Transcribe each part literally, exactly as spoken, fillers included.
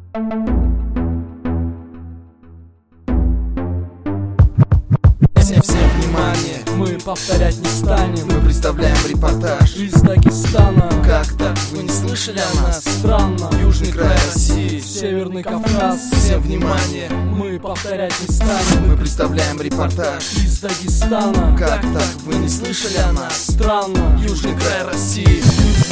Всем, всем внимание, мы повторять не станем. Мы представляем репортаж из Дагестана. Как так, вы не слышали о нас? Странно. Южный край России, Северный Кавказ. Всем внимание, мы повторять не станем. Мы представляем репортаж из Дагестана. Как так, вы не слышали о нас? Странно. Южный край России.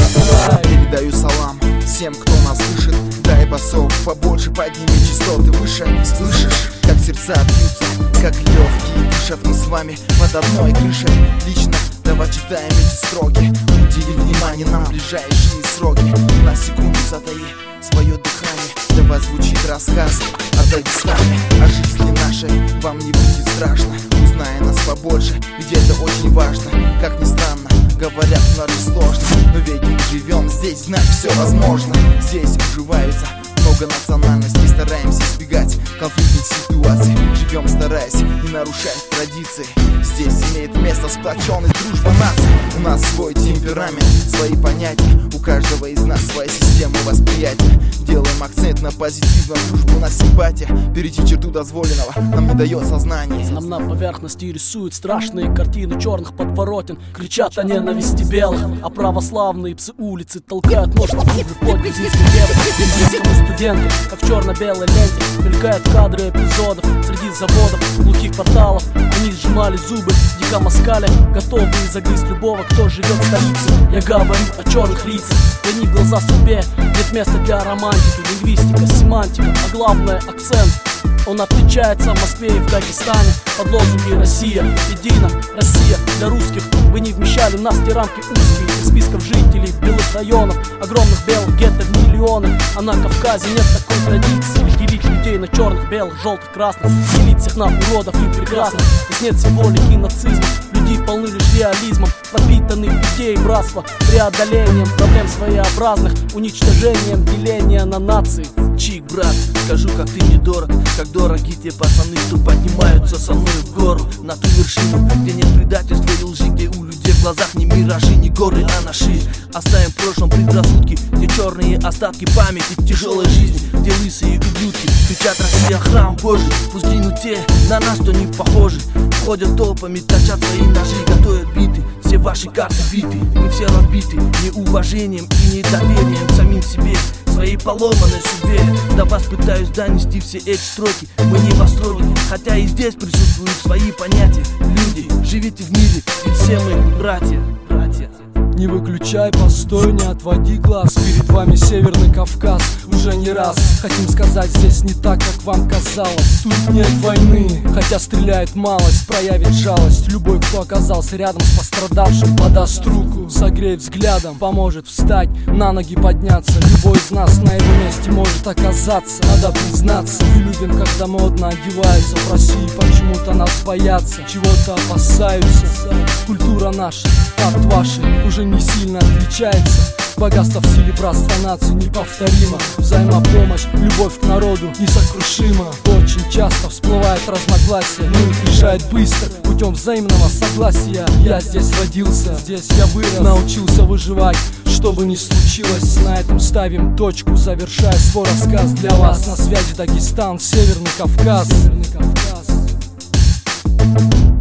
Передаю салам всем, кто нас слышит. Дай басов побольше, подними частоты выше. Слышишь, как сердца бьются, как легкие дышат. Мы с вами под одной крышей. Лично давай читаем эти строки. Удели внимание нам ближайшие сроки. На секунду затаи свое дыхание. Давай звучит рассказ о Дагестане, о жизни нашей. Вам не будет страшно, узная нас побольше. Ведь это очень важно, как ни странно. Говорят, у нас же сложно, но ведь мы живем здесь, значит все возможно. Здесь уживаются много национальностей. Стараемся избегать конфликтных ситуаций. Живем, стараясь не нарушать традиции. Здесь имеет место сплоченность, дружба наций. У нас свой темперамент, свои понятия. У каждого из нас своя система восприятия. Делаем акцент на позитивную дружбу, на симпатия. Перейти черту дозволенного нам не дает сознание. Нам на поверхности рисуют страшные картины черных подворотен. Кричат о ненависти белых, а православные псы улицы толкают нож на губы под грузинским девок. Индийскому студенту, как в черно-белой ленте, мелькают кадры эпизодов среди заводов, глухих кварталов. Они сжимали зубы, дико москали, готовые загрызть любого, кто живет в столице. Я говорю о черных лицах, гони глаза судьбе. Нет места для романтики, лингвистика, семантика, а главное акцент. Он отличается в Москве и в Дагестане. Под лозунги «Россия едина», «Россия для русских». Вы не вмещали нас в те рамки узкие. Из списков жителей белых районов, огромных белых гетто в миллионы. А на Кавказе нет такой традиции делить людей на черных, белых, желтых, красных. Делить всех на уродов и прекрасных. Здесь нет символики нацизма. Люди полны лишь реализмом, пропитаны идеей братства, преодолением проблем своеобразных, уничтожением деления на нации. Чик, брат, скажу, как ты недорог, как дороги те пацаны, кто поднимаются со мной в гору, на ту вершину, где нет предательства и лжи, где у людей в глазах не миражи, не горы, а наши. Оставим в прошлом предрассудки, где черные остатки памяти тяжелой жизни, где лысые ублюдки кричат: Россия, храм Божий. Пусть гинут те на нас, кто не похожи. Ходят толпами, точат свои ножи, готовят биты. Все ваши карты биты, мы все разбиты неуважением и недоверием к самим себе, своей поломанной судьбе. До вас пытаюсь донести все эти строки. Мы не в восторге, хотя и здесь присутствуют свои понятия. Люди, живите в мире, ведь все мы братья, братья. Не выключай, постой, не отводи глаз. Перед вами Северный Кавказ уже не раз. Хотим сказать, здесь не так, как вам казалось. Тут нет войны, хотя стреляет малость. Проявит жалость любой, кто оказался рядом с пострадавшим. Подаст руку, согреет взглядом, поможет встать, на ноги подняться. Любой из нас на его месте может оказаться. Надо признаться, мы любим, когда модно одеваются. В России почему-то нас боятся, чего-то опасаются. Культура наша от вашей уже не сильно отличается. Богатство в силе братства наций неповторимо. Взаимопомощь, любовь к народу несокрушима. Очень часто всплывает разногласия, но их решает быстро, путем взаимного согласия. Я здесь родился, здесь я вырос, научился выживать, что бы ни случилось. На этом ставим точку, завершая свой рассказ. Для вас на связи Дагестан, Северный Кавказ. Северный Кавказ.